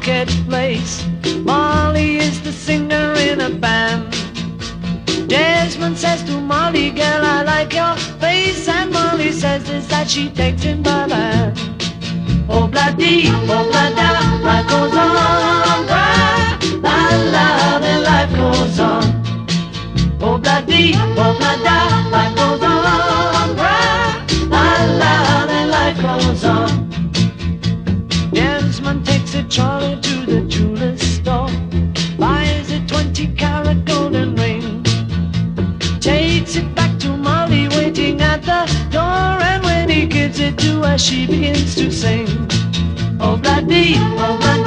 marketplace. Molly is the singer in a band. Desmond says to Molly, girl, I like your face. And Molly says this, that she takes him by the hand. Oh, bloody, oh, blada, life goes on, right? La, la, then life goes on. Oh, bloody, oh, blada, life goes on, right? La, la, then life goes on. Desmond takes a trolley to the jeweler's store, buys a 20-carat golden ring, takes it back to Molly waiting at the door, and when he gives it to her, she begins to sing. Oh, bloody, oh, bloody.